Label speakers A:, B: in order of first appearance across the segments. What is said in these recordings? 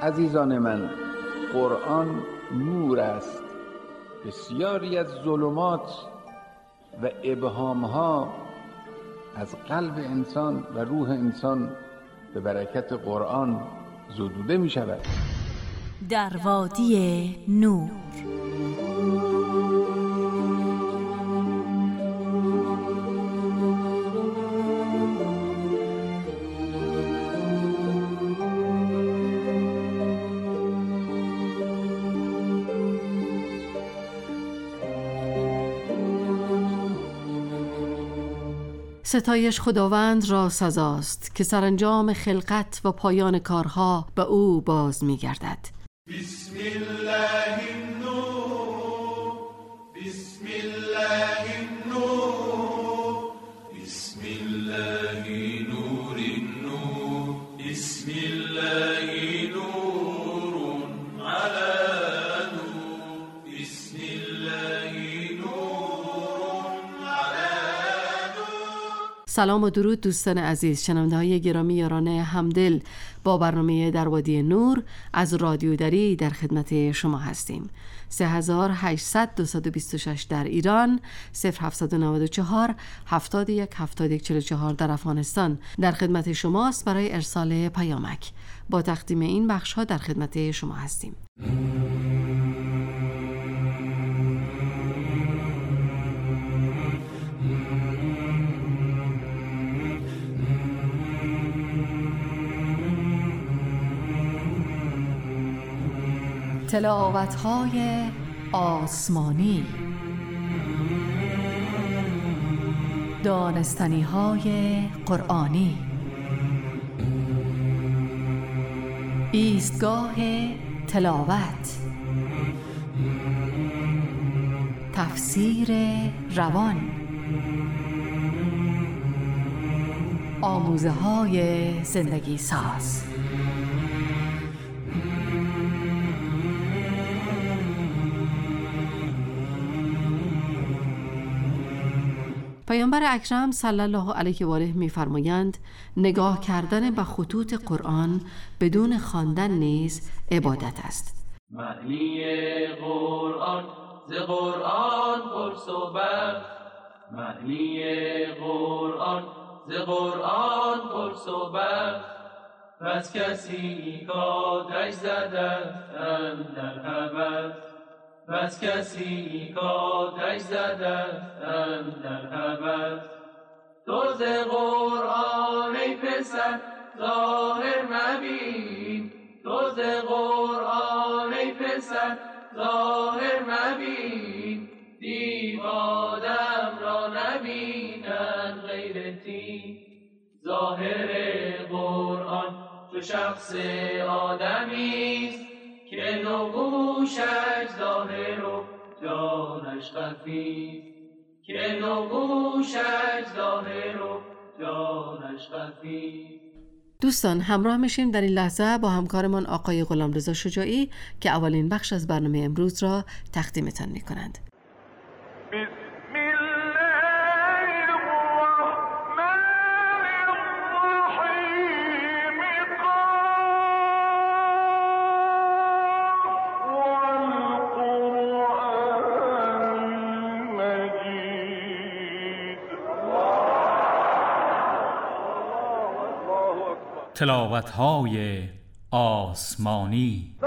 A: عزیزان من، قرآن نور است. بسیاری از ظلمات و ابهامها از قلب انسان و روح انسان به برکت قرآن زدوده می شود.
B: در وادی نور.
C: ستایش خداوند را سزاست که سرانجام خلقت و پایان کارها به او باز می‌گردد.
D: بسم الله النور، بسم الله النور، بسم الله نور النور، بسم الله نور على نور، بسم الله
C: سلام و درود دوستان عزیز، شنونده های گرامی یاران همدل. با برنامه در وادی نور از رادیو دری در خدمت شما هستیم. 3800-226 در ایران، 0794 71 71 44 در افغانستان در خدمت شماست برای ارسال پیامک. با تقدیم این بخش ها در خدمت شما هستیم. تلاوت‌های آسمانی، دانستنی‌های قرآنی، ایستگاه تلاوت، تفسیر روان، آموزه‌های زندگی ساز. پیامبر اکرم صلی الله علیه و آله می‌فرمایند نگاه کردن به خطوط قرآن بدون خواندن نیز عبادت است.
D: معنی قرآن ز قرآن پرس و بر، معنی قرآن ز قرآن پرس و بر، پس کسی کاتش زده اندر خبر، بس کسی کاتش زدند اندر خبر. تو ز قرآن ای پسر ظاهر مبین، تو ز قرآن ای پسر ظاهر مبین، دیو آدم را نبینند غیر تین. ظاهر قرآن چو شخص آدمیست که نگوشش ظاهر و جانش خفی، که نگوشش ظاهر و جانش خفی.
C: دوستان همراه میشیم در این لحظه با همکارمان آقای غلامرضا شجاعی که اولین بخش از برنامه امروز را تقدیمتان میکنند.
E: تلاوت‌های آسمانی.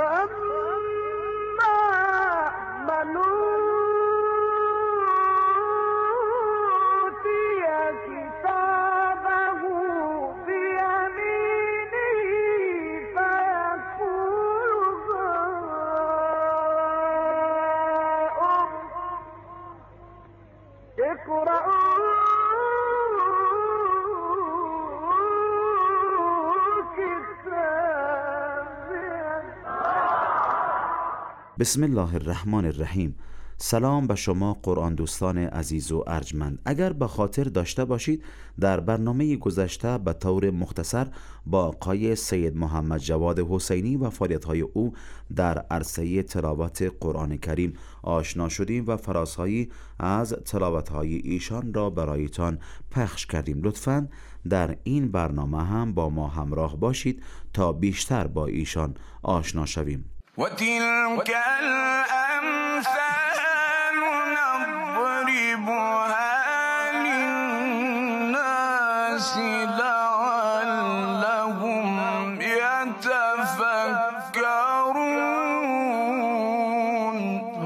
F: بسم الله الرحمن الرحیم. سلام به شما قرآن دوستان عزیز و ارجمند. اگر به خاطر داشته باشید در برنامه گذشته به طور مختصر با آقای سید محمد جواد حسینی و فعالیت‌های او در عرصه تلاوت قرآن کریم آشنا شدیم و فرازهایی از تلاوت‌های ایشان را برایتان پخش کردیم. لطفاً در این برنامه هم با ما همراه باشید تا بیشتر با ایشان آشنا شویم.
G: و تلک الامثال نضربها للناس لعلهم یتفکرون.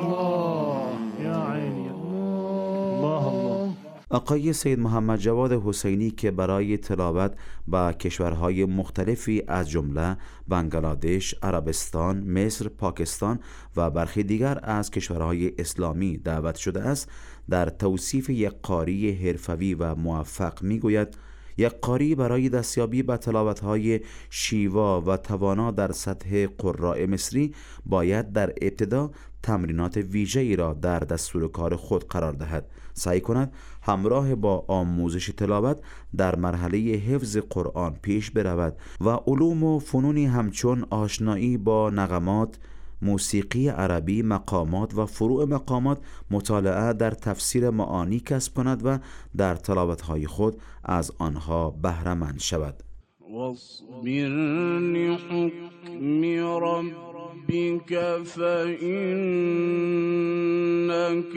F: آقای سید محمد جواد حسینی که برای تلاوت به کشورهای مختلفی از جمله بنگلادش، عربستان، مصر، پاکستان و برخی دیگر از کشورهای اسلامی دعوت شده است، در توصیف یک قاری حرفوی و موفق میگوید: یک قاری برای دستیابی به تلاوت‌های شیوا و توانا در سطح قراء مصری باید در ابتدا تمرینات ویژه‌ای را در دستور کار خود قرار دهد، سعی کند همراه با آموزش تلاوت در مرحله حفظ قرآن پیش برود و علوم و فنونی همچون آشنایی با نغمات، موسیقی عربی، مقامات و فروع مقامات، مطالعه در تفسیر معانی کسب کند و در تلاوت‌های خود از آنها بهره مند شود.
G: واصبر لحکم ربک فإنک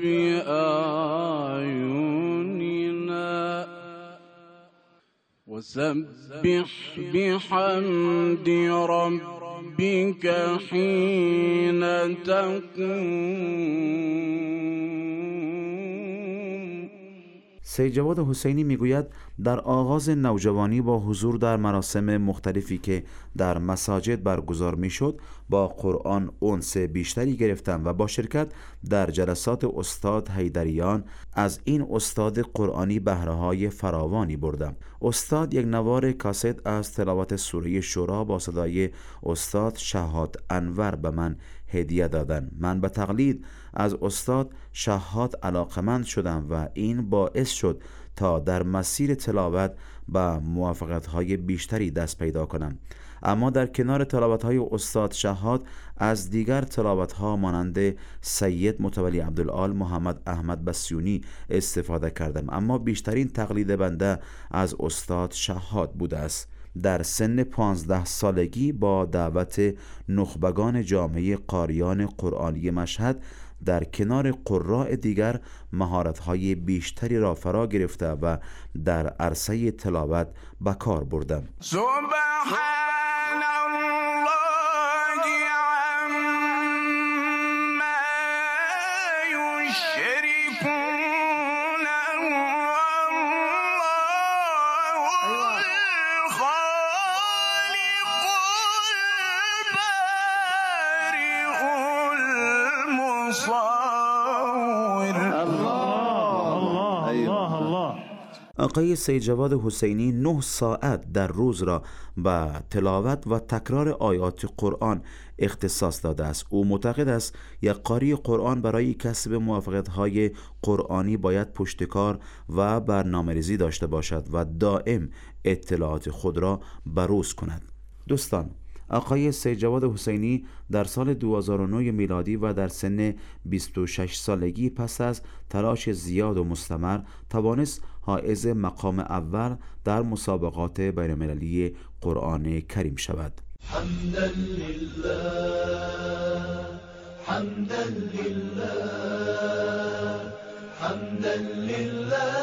G: بأعیوننا وسبح بحمد ربک حین تقوم.
F: سید جواد حسینی میگوید در آغاز نوجوانی با حضور در مراسم مختلفی که در مساجد برگزار میشد با قرآن انس بیشتری گرفتم و با شرکت در جلسات استاد حیدریان از این استاد قرآنی بهره‌های فراوانی بردم. استاد یک نوار کاست از تلاوت سوره شورا با صدای استاد شهاد انور به من هدیه دادند. من به تقلید از استاد شهاد علاقمند شدم و این باعث شد تا در مسیر تلاوت به موفقیت‌های بیشتری دست پیدا کنم. اما در کنار تلاوت‌های استاد شهاد از دیگر تلاوت‌ها مانند سید متولی عبدالعال، محمد احمد بسیونی استفاده کردم، اما بیشترین تقلید بنده از استاد شهاد بوده است. در سن 15 سالگی با دعوت نخبگان جامعه قاریان قرآنی مشهد در کنار قراء دیگر مهارت‌های بیشتری را فرا گرفته و در عرصه تلاوت به کار بردم.
G: سبحان الله عما یشرکون والله الخالق البارئ المصور.
F: آقای سید جواد حسینی 9 ساعت در روز را به تلاوت و تکرار آیات قرآن اختصاص داده است. او معتقد است یک قاری قرآن برای کسب موفقیت‌های قرآنی باید پشتکار و برنامه‌ریزی داشته باشد و دائم اطلاعات خود را بروز کند. دوستان، آقای سید جواد حسینی در سال 2009 میلادی و در سن 26 سالگی پس از تلاش زیاد و مستمر توانست حائز مقام اول در مسابقات بین‌المللی قرآن کریم شود.
D: حمدا لله حمدا لله حمدا لله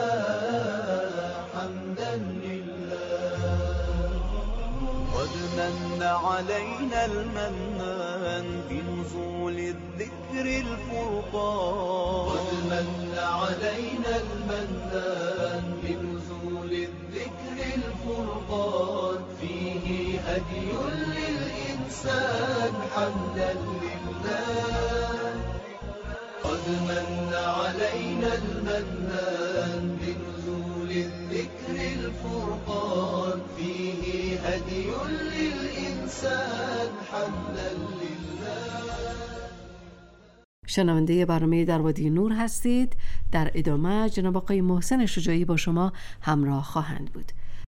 D: حمدا لله قد من علينا المنان بنزول الذكر الفرقان قد من علينا المنان بنزول الذكر الفرقان فيه هدي للإنسان حمدا لله قد من علينا المنان بنزول الذكر الفرقان فيه هدي للإنسان حمدا لله.
C: شنونده برنامه در وادی نور هستید. در ادامه جناب آقای محسن شجاعی با شما همراه خواهند بود.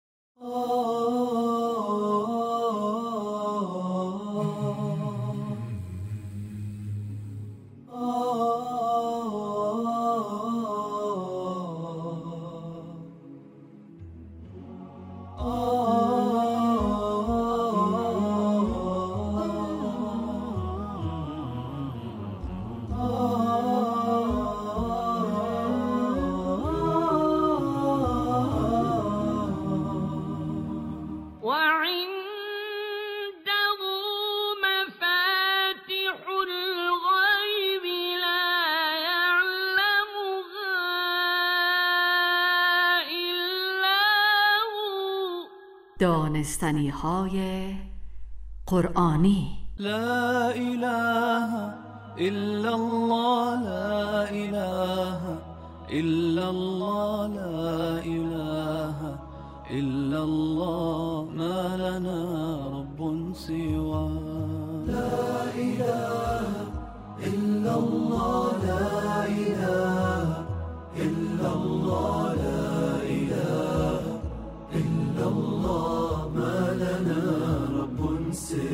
C: دانستنی‌های قرآنی.
H: لا اله الا الله، لا اله الا الله، لا اله الا الله، ما لنا رب سواه. لا اله الا الله، لا اله الا الله، لا اله الا الله، ما لنا رب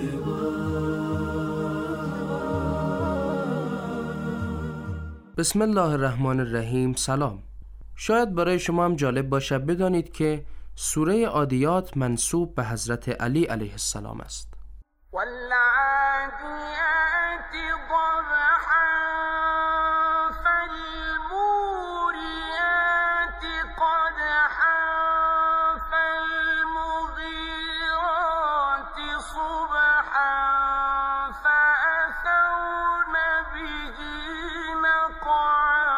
H: سواه.
I: بسم الله الرحمن الرحیم. سلام. شاید برای شما هم جالب باشه بدانید که سوره عادیات منسوب به حضرت علی علیه السلام است.
G: والعادیات ضبحا فالموریات قدحا فالمغیرات صبحا فأثرن به نقعا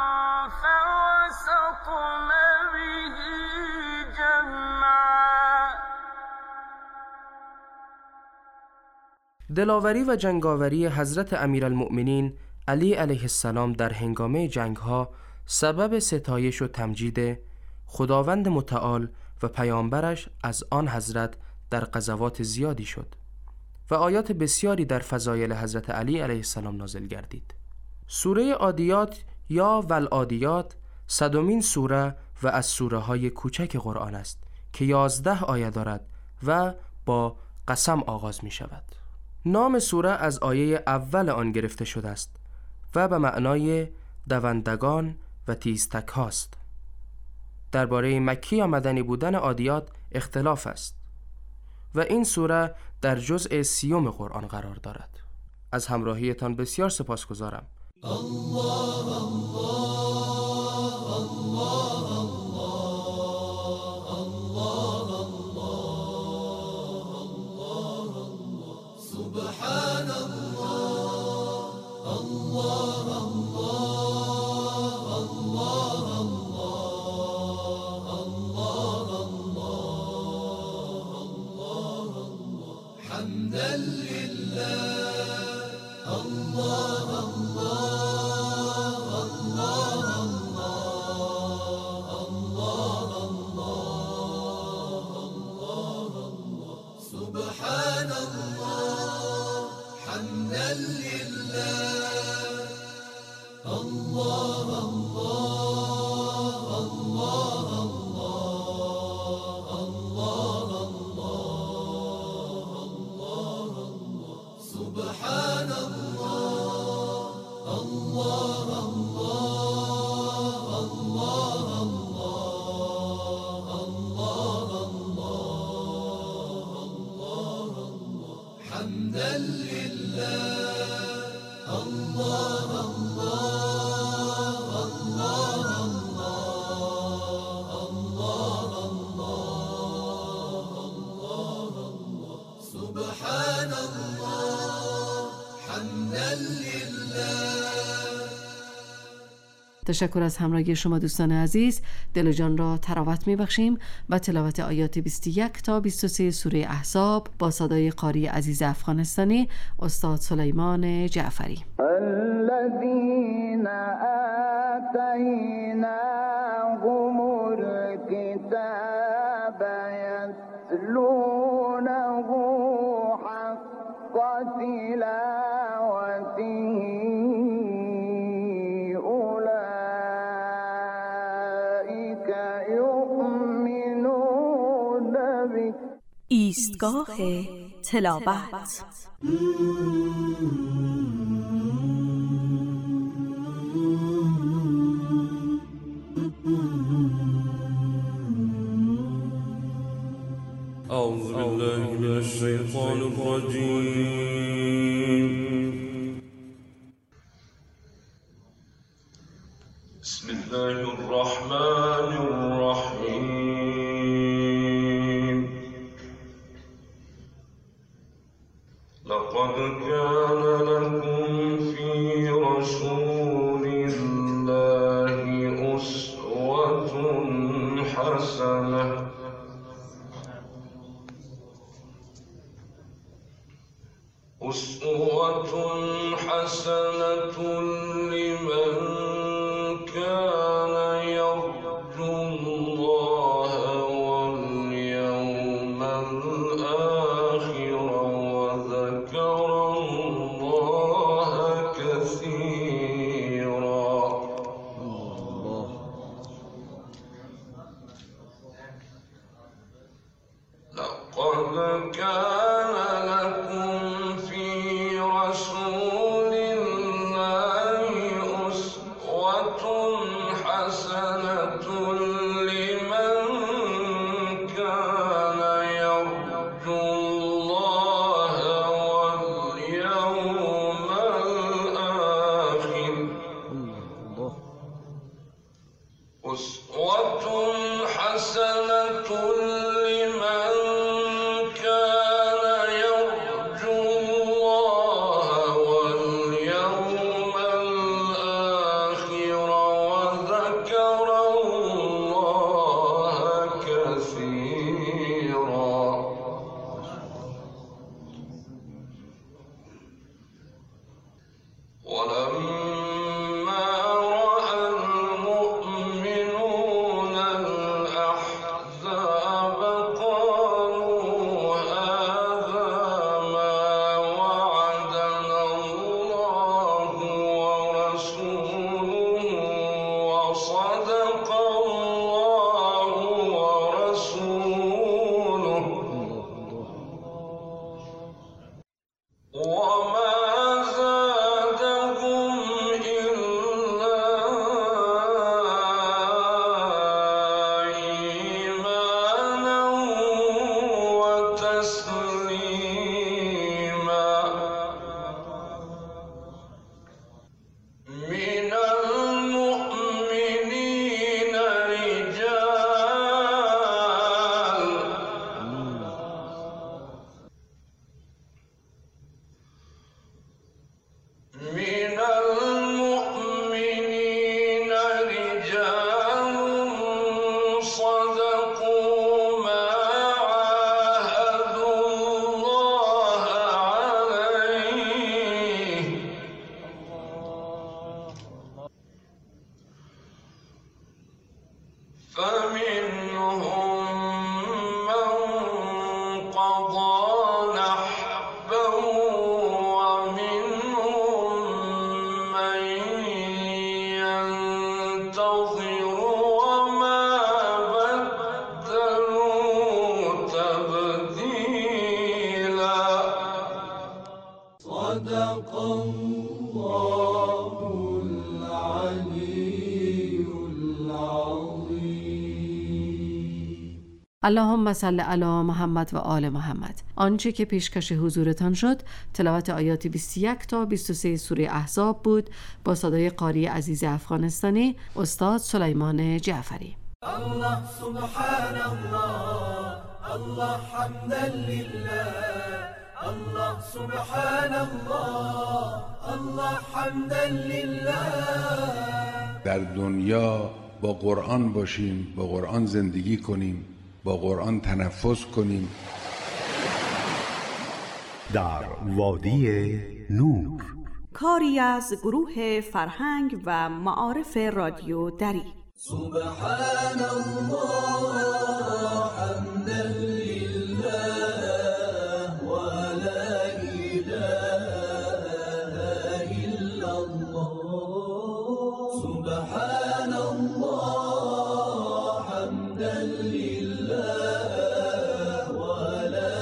G: فوسطن به جمعا.
I: دلاوری و جنگاوری حضرت امیرالمؤمنین علی علیه السلام در هنگامه جنگ‌ها سبب ستایش و تمجید خداوند متعال و پیامبرش از آن حضرت در غزوات زیادی شد و آیات بسیاری در فضایل حضرت علی علیه السلام نازل گردید. سوره عادیات یا والعادیات 100مین سوره و از سوره های کوچک قرآن است که 11 آیه دارد و با قسم آغاز می شود. نام سوره از آیه اول آن گرفته شده است و به معنای دوندگان و تیزتک هاست. درباره مکی یا مدنی بودن عادیات اختلاف است و این سوره در جزء 30 قرآن قرار دارد. از همراهیتان بسیار سپاسگزارم.
C: تشکر از همراهی شما دوستان عزیز. دل و جان را تراوت می‌بخشیم و تلاوت آیات 21 تا 23 سوره احزاب با صدای قاری عزیز افغانستانی استاد سلیمان جعفری.
G: الذين آتيناهم الكتاب يتلونه حق تلاوته
B: ایستگاه تلاوت.
J: أعوذ بالله من الشيطان الرجيم. بسم الله الرحمن الرحيم. لقد كان لكم في رسول الله أسوة حسنة لمن كان يرجو الله واليوم الآخر وذكر الله كثيرا. لقد كان لكم في رسول الله أسوة حسنة لمن كان يرجو الله واليوم الآخر. أسوة حسنة لمن كان يرجو الله واليوم الآخر وذكر الله كثيرا. ولما رأى المؤمنون الأحزاب قالوا هذا ما وعدنا الله ورسوله وصدق الله ورسوله وما زادهم إلا إيمانا وتسليما. من المؤمنين رجال صدقوا ما عاهدوا الله عليه. فمنهم من قضى نحبه ومنهم من ينتظر وما بدلوا تبديلا. صدق الله العلي العظيم.
C: اللهم صل علی محمد و آل محمد. آنچه که پیشکش حضورتان شد تلاوت آیات 21 تا 23 سوره احزاب بود با صدای قاری عزیز افغانستانی استاد سلیمان جعفری.
H: الله سبحان الله، الله حمدا لله، الله سبحان الله، الله حمدا لله.
K: در دنیا با قرآن باشیم، با قرآن زندگی کنیم، با قرآن تنفس کنیم.
L: در وادی نور،
B: کاری از گروه فرهنگ و معارف رادیو دری.
H: سبحان الله حمدا لله و لا اله الا الله. سبحان الله حمدا لله و لا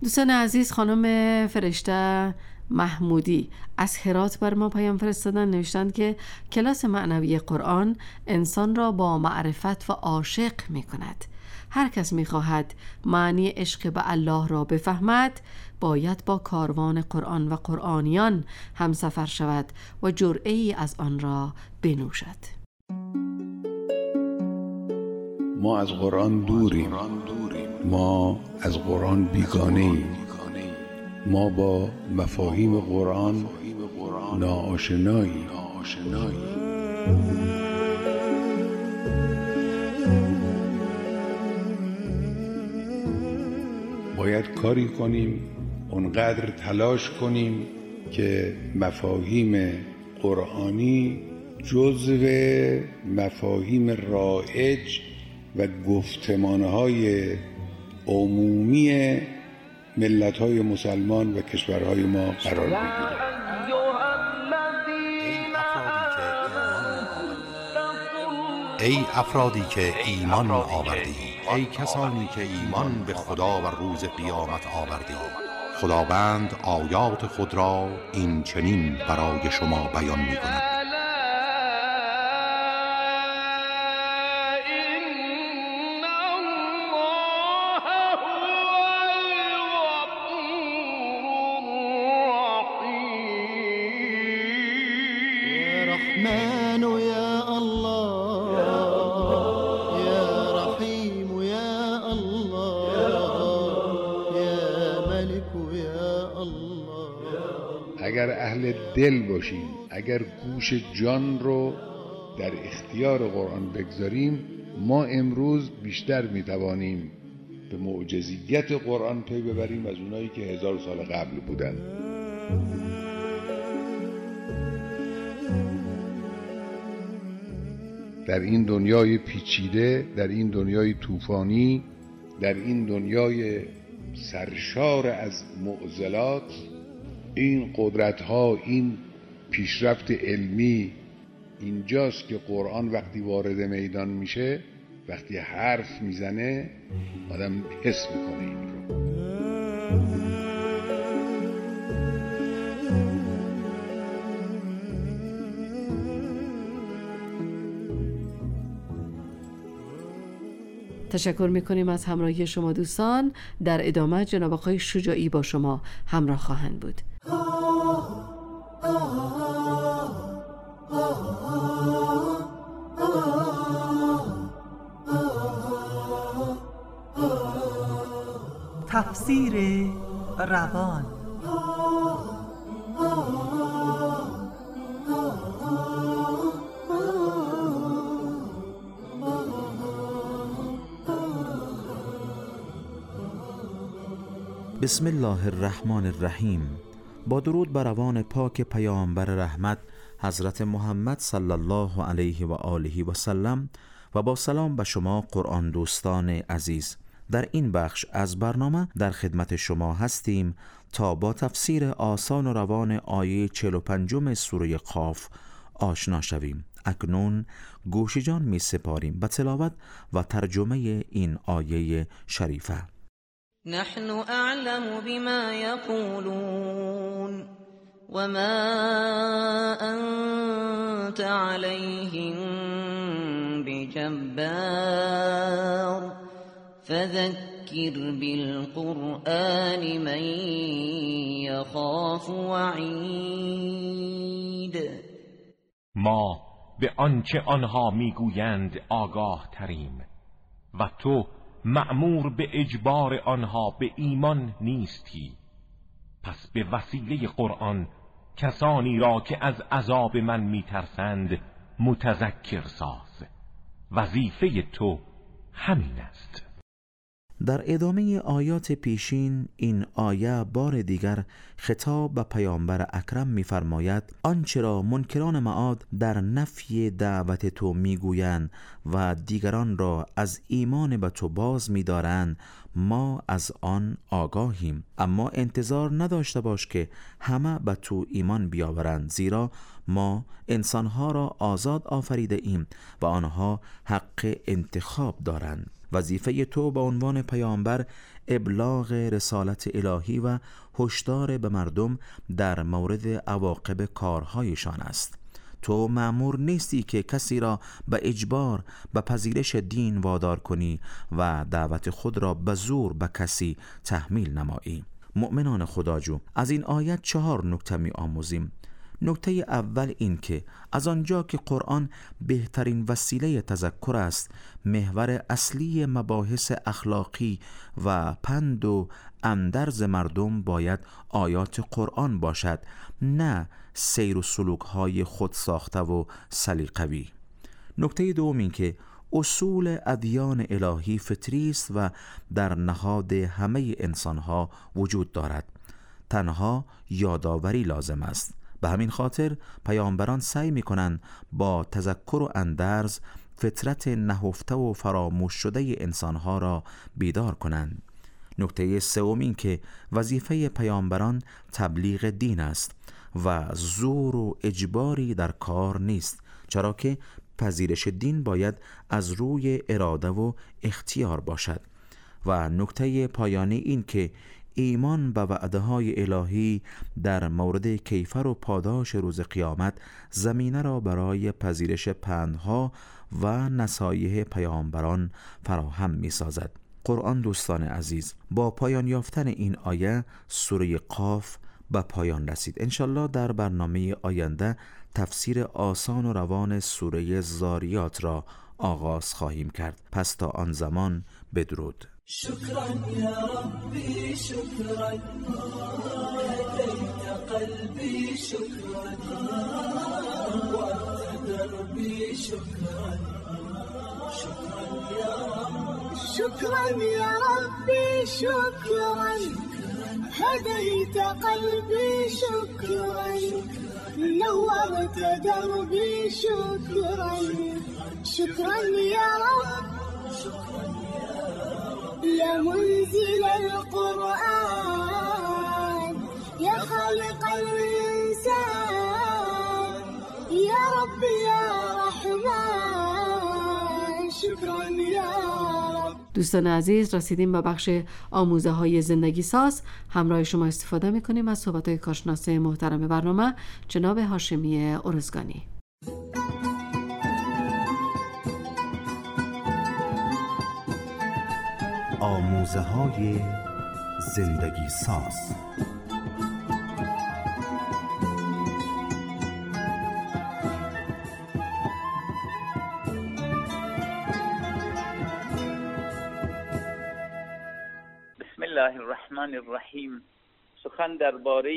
C: دوستان عزیز، خانم فرشته محمودی از هرات بر ما پیام فرستادن. نوشتند که کلاس معنوی قرآن انسان را با معرفت و عاشق می کند. هر کس می خواهد معنی عشق به الله را بفهمد باید با کاروان قرآن و قرآنیان همسفر شود و جرعه‌ای از آن را بنوشد.
K: ما از قرآن دوریم، ما از قرآن بیگانه‌ایم، ما با مفاهیم قرآن ناآشناییم. باید کاری کنیم، اونقدر تلاش کنیم که مفاهیم قرآنی جزو مفاهیم رایج و گفتمانهای عمومی ملت‌های مسلمان و کشورهای ما قرار بگیرد.
M: ای افرادی که ایمان آوردید، ای کسانی که ایمان به خدا و روز قیامت آوردید، خداوند آیات خود را این چنین برای شما بیان می کند.
K: اگر اهل دل باشیم، اگر گوش جان رو در اختیار قرآن بگذاریم، ما امروز بیشتر میتوانیم به معجزیت قرآن پی ببریم از اونایی که 1000 سال قبل بودن. در این دنیای پیچیده، در این دنیای طوفانی، در این دنیای سرشار از معضلات، این قدرت‌ها، این پیشرفت علمی اینجاست که قرآن وقتی وارد میدان میشه، وقتی حرف میزنه، آدم حس میکنه این رو.
C: تشکر میکنیم از همراهی شما دوستان. در ادامه جناب آقای شجاعی با شما همراه خواهند بود.
N: تفسیر روان.
F: بسم الله الرحمن الرحیم. با درود بر روان پاک پیامبر رحمت حضرت محمد صلی الله علیه و آله و سلم و با سلام به شما قرآن دوستان عزیز. در این بخش از برنامه در خدمت شما هستیم تا با تفسیر آسان و روان آیه 45 سوره قاف آشنا شویم. اکنون گوش جان می سپاریم به تلاوت و ترجمه این آیه شریفه.
O: نحن اعلم بما يقولون وما انت عليهم بجبار فذكر بالقرآن من يخاف وعید.
P: ما به آنچه آنها میگویند آگاه تریم و تو مأمور به اجبار آنها به ایمان نیستی. پس به وسیله قرآن کسانی را که از عذاب من میترسند متذکر ساز. وظیفه تو همین است.
F: در ادامه آیات پیشین این آیه بار دیگر خطاب به پیامبر اکرم می‌فرماید آنچه را منکران معاد در نفی دعوت تو میگویند و دیگران را از ایمان به تو باز می‌دارند ما از آن آگاهیم، اما انتظار نداشته باش که همه به تو ایمان بیاورند، زیرا ما انسانها را آزاد آفریده ایم و آنها حق انتخاب دارند. وظیفه تو به عنوان پیامبر ابلاغ رسالت الهی و هشدار به مردم در مورد عواقب کارهایشان است. تو مأمور نیستی که کسی را به اجبار به پذیرش دین وادار کنی و دعوت خود را به زور به کسی تحمیل نمایی. مؤمنان خداجو، از این آیت 4 نکته می آموزیم. نکته اول این که از آنجا که قرآن بهترین وسیله تذکر است، محور اصلی مباحث اخلاقی و پند و اندرز مردم باید آیات قرآن باشد، نه سیر و سلوک‌های خود ساخته و سلیقه‌ای. نکته دوم این که اصول ادیان الهی فطری است و در نهاد همه انسانها وجود دارد. تنها یادآوری لازم است. به همین خاطر پیامبران سعی می‌کنند با تذکر و اندرز فطرت نهفته و فراموش شده انسانها را بیدار کنند. نکته سوم این که وظیفه پیامبران تبلیغ دین است و زور و اجباری در کار نیست، چرا که پذیرش دین باید از روی اراده و اختیار باشد. و نکته پایانی این که ایمان به وعده‌های الهی در مورد کیفر و پاداش روز قیامت زمینه را برای پذیرش پندها و نصایح پیامبران فراهم می‌سازد. قرآن دوستان عزیز، با پایان یافتن این آیه سوره قاف به پایان رسید. انشالله در برنامه آینده تفسیر آسان و روان سوره زاریات را آغاز خواهیم کرد. پس تا آن زمان بدرود.
H: شكرا يا ربي شكرا هديت قلبي شكرا وأنت دربي شكرا شكرا يا رب
Q: شكرا يا ربي شكرا هديت قلبي شكرا نورت دربي شكرا شكرا يا رب يا منزل القرآن يا خالق الإنسان يا رب يا رحمن شكرا يا رب.
C: دوستان عزیز، رسیدیم به بخش آموزه های زندگی ساز. همراه شما استفاده میکنیم از صحبت های کارشناس محترم برنامه جناب هاشمی ارزگانی.
L: آموزه های زندگی ساز.
R: بسم الله الرحمن الرحیم. سخن درباره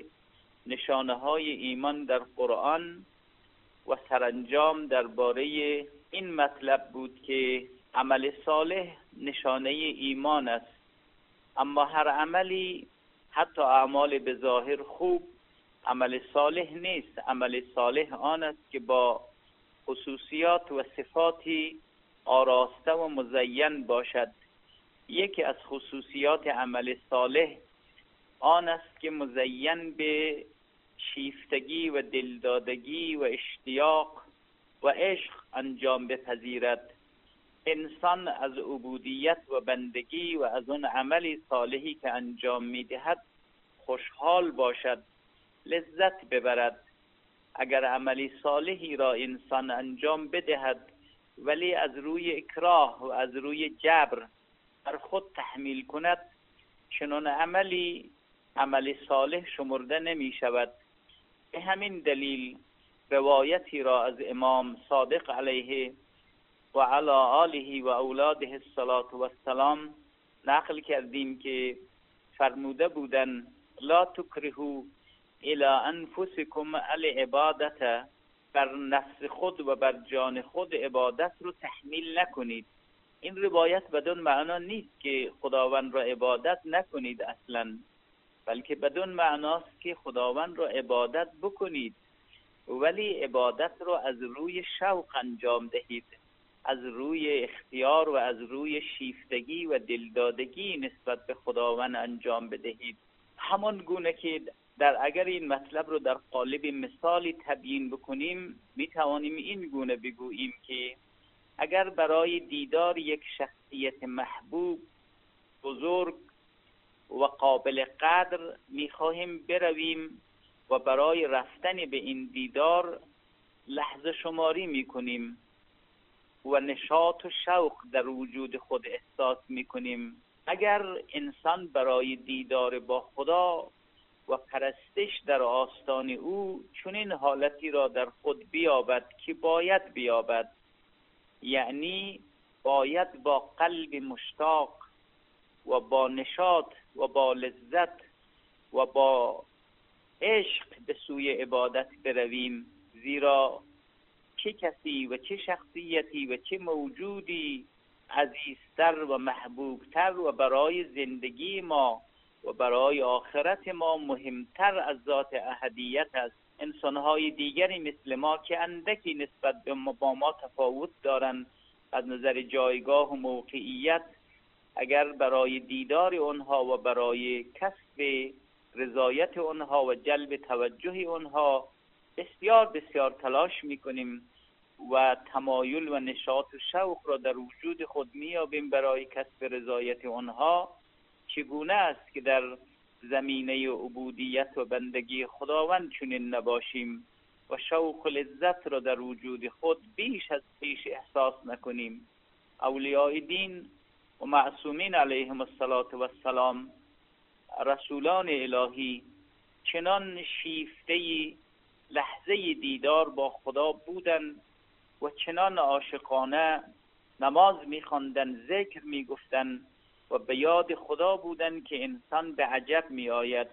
R: نشانه‌های ایمان در قرآن و سرانجام درباره این مطلب بود که عمل صالح نشانه ایمان است، اما هر عملی، حتی اعمال به ظاهر خوب، عمل صالح نیست. عمل صالح آن است که با خصوصیات و صفاتی آراسته و مزین باشد. یکی از خصوصیات عمل صالح آن است که مزین به شیفتگی و دلدادگی و اشتیاق و عشق انجام بپذیرد. انسان از عبودیت و بندگی و از اون عملی صالحی که انجام میدهد خوشحال باشد، لذت ببرد. اگر عملی صالحی را انسان انجام بدهد ولی از روی اکراه و از روی جبر بر خود تحمیل کند، چنان عملی عمل صالح شمرده نمی شود. به همین دلیل روایتی را از امام صادق علیه و علی آله و اولاده الصلاة و السلام نقل کردیم که فرموده بودن: لا تکرهوا الی انفسکم العبادة، بر نفس خود و بر جان خود عبادت رو تحمیل نکنید. این روایت بدون معنا نیست که خداوند را عبادت نکنید اصلا، بلکه بدون معناست که خداوند را عبادت بکنید، ولی عبادت را از روی شوق انجام دهید، از روی اختیار و از روی شیفتگی و دلدادگی نسبت به خداوند انجام بدهید. همان گونه که اگر این مطلب رو در قالب مثالی تبیین بکنیم، می توانیم این گونه بگوییم که اگر برای دیدار یک شخصیت محبوب بزرگ و قابل قدر می‌خواهیم برویم و برای رفتن به این دیدار لحظه شماری می‌کنیم و نشاط و شوق در وجود خود احساس می‌کنیم، اگر انسان برای دیدار با خدا و پرستش در آستان او چنین حالتی را در خود بیابد که باید بیابد، یعنی باید با قلب مشتاق و با نشاط و با لذت و با عشق به سوی عبادت برویم، زیرا چه کسی و چه شخصیتی و چه موجودی عزیزتر و محبوبتر و برای زندگی ما و برای آخرت ما مهمتر از ذات احدیت است. انسانهای دیگری مثل ما که اندکی نسبت به با ما تفاوت دارند از نظر جایگاه و موقعیت، اگر برای دیدار آنها و برای کسب رضایت آنها و جلب توجه آنها بسیار بسیار تلاش میکنیم و تمایل و نشاط و شوق را در وجود خود میابیم برای کسب رضایت آنها، چگونه است که در زمینه عبودیت و بندگی خداوند چنین نباشیم و شوق و لذت را در وجود خود بیش از پیش احساس نکنیم. اولیاء دین و معصومین علیهم السلام، رسولان الهی، چنان شیفته لحظه دیدار با خدا بودند و چنان عاشقانه نماز می‌خواندند، ذکر می‌گفتند و به یاد خدا بودند که انسان به عجب می‌آید.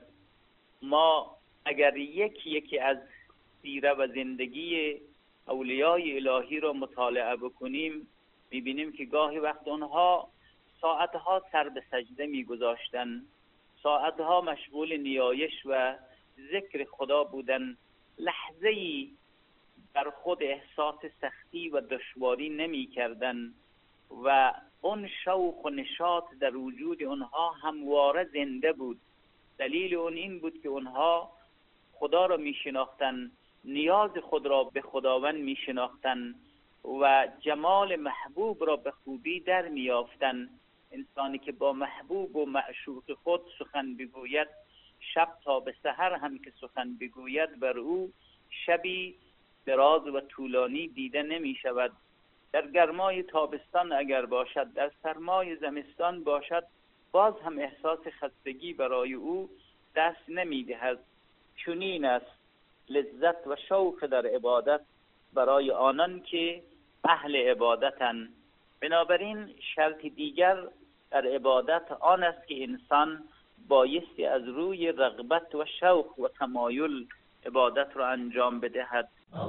R: ما اگر یکی از سیره و زندگی اولیای الهی را مطالعه بکنیم، می‌بینیم که گاهی وقت آنها ساعتها سر به سجده می‌گذاشتند، ساعتها مشغول نیایش و ذکر خدا بودند، لحظه‌ای بر خود احساس سختی و دشواری نمی‌کردند و اون شوق و نشاط در وجود اونها همواره زنده بود. دلیل اون این بود که اونها خدا را می‌شناختند، نیاز خود را به خداوند می‌شناختند و جمال محبوب را به خوبی در می‌یافتند. انسانی که با محبوب و معشوق خود سخن بگوید، شب تا به سحر هم که سخن بگوید، بر او شبی دراز و طولانی دیده نمی شود. در گرمای تابستان اگر باشد، در سرمای زمستان باشد، باز هم احساس خستگی برای او دست نمی دهد. چنین است لذت و شوق در عبادت برای آنان که اهل عبادتند. بنابراین شرط دیگر در عبادت آن است که انسان بایستی از روی رغبت و شوق و تمایل عبادت را انجام بدهد.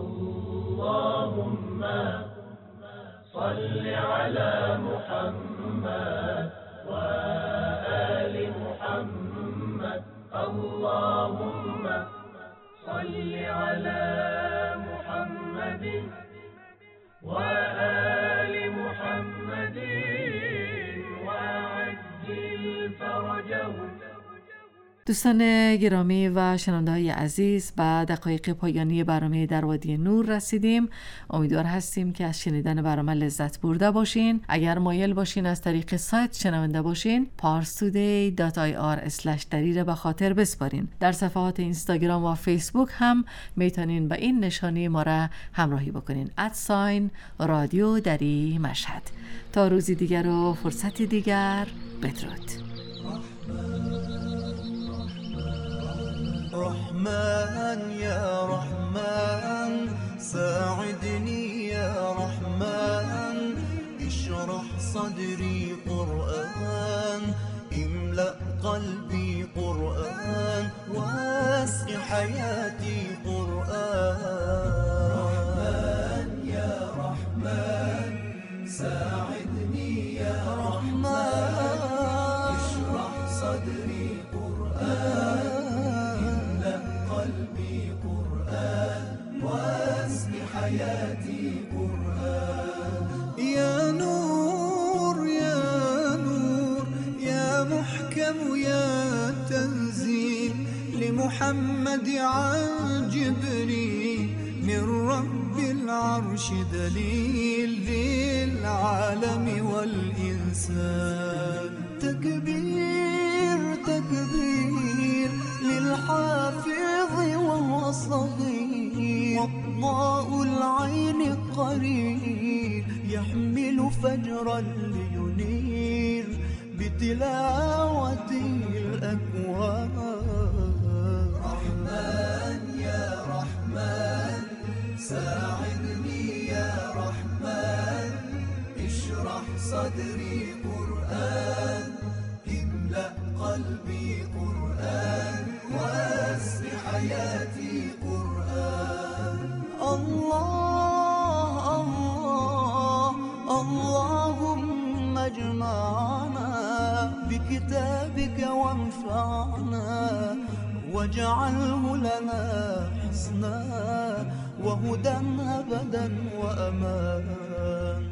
H: اللهم صل على محمد و آل محمد. اللهم صل على محمد و آل محمد وعجل فرجهم.
C: دوستان گرامی و شنونده‌های عزیز، به دقایق پایانی برنامه در وادی نور رسیدیم. امیدوار هستیم که از شنیدن برنامه لذت برده باشین. اگر مایل باشین از طریق سایت شنونده باشین، parstoday.ir/دری را به خاطر بسپارین. در صفحات اینستاگرام و فیسبوک هم میتونین به این نشانی ما را همراهی بکنین، @رادیو دری مشهد. تا روزی دیگر و فرصتی دیگر، بدرود.
D: رحمن يا رحمن ساعدني يا رحمن اشرح صدري قرآن املأ قلبي قرآن واسق حياتي قرآن. رحمن يا رحمن ساعدني يا رحمن اشرح صدري قرآن قلبي قرآن واسق حياتي قرآن. يا نور يا نور يا محكم يا تنزيل لمحمد عن جبريل من رب العرش دليل الإنسان. تكبير تكبير للحافظ وهو صغير، وضاء العين قرير يحمل فجرا لينير بتلاوته الأكوان. رحمن يا رحمن ساعدني يا رحمن، اشرح صدري قرآن، املأ قلبي قرآن، واسع حياتي قرآن. الله الله اللهم اجمعنا بكتابك وانفعنا، واجعله لنا حسنا وهدى أبدا وأمان.